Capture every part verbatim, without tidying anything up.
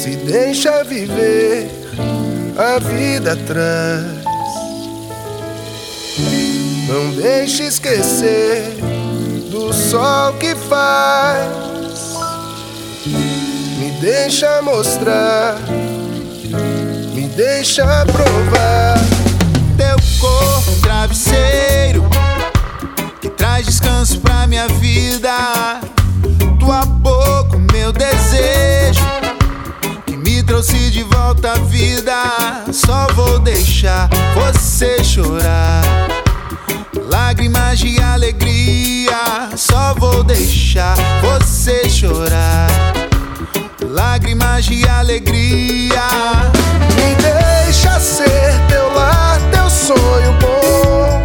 Se deixa viver, a vida traz. Não deixe esquecer do sol que faz. Me deixa mostrar, me deixa provar. Teu corpo, um travesseiro que traz descanso pra minha vida. Tua boca, o meu desejo que me trouxe de volta à vida. Só vou deixar você chorar, lágrimas de alegria. Só vou deixar você chorar, lágrimas de alegria. Me deixa ser teu lar, teu sonho bom,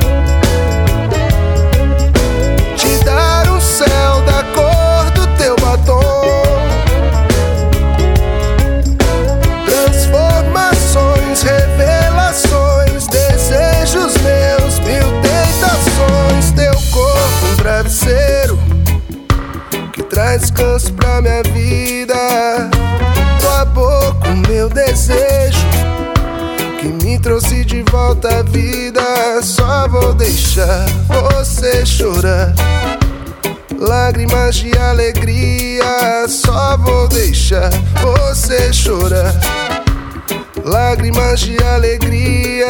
te dar um céu da cor do teu batom. Transformações, revelações, desejos meus, mil tentações. Teu corpo, um travesseiro que traz descanso pra minha vida. Tua boca, o meu desejo que me trouxe de volta à vida. Só vou deixar você chorar, lágrimas de alegria. Só vou deixar você chorar, lágrimas de alegria.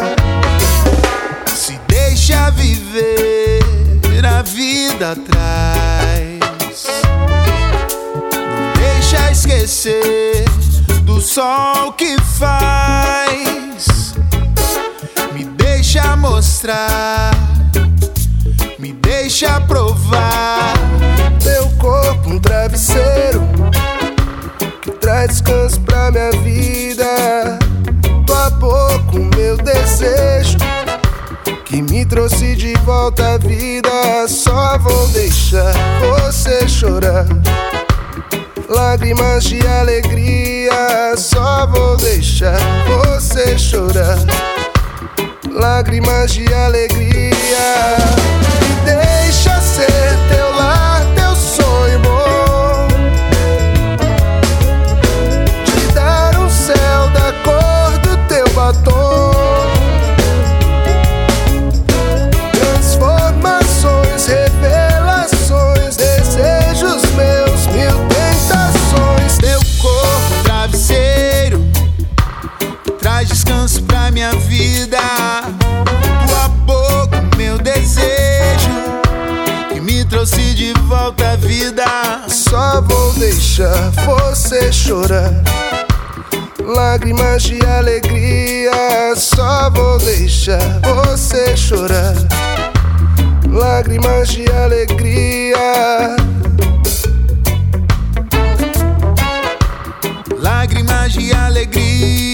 Se deixa viver, a vida traz. Não deixa esquecer do sol que faz. Me deixa mostrar, me deixa provar. Teu corpo, um travesseiro que traz descanso pra minha vida. Tua boca, o meu desejo que me trouxe de volta à vida. Só vou deixar você chorar, lágrimas de alegria. Só vou deixar você chorar, lágrimas de alegria. Me deixa ser teu lar, teu sonho bom, te dar um céu da cor do teu batom. Transformações, revelações, desejos meus, mil tentações. Teu corpo, travesseiro, traz descanso pra minha vida. Tua boca, meu desejo que me trouxe de volta à vida. Só vou deixar você chorar, lágrimas de alegria. Só vou deixar você chorar, lágrimas de alegria. Lágrimas de alegria.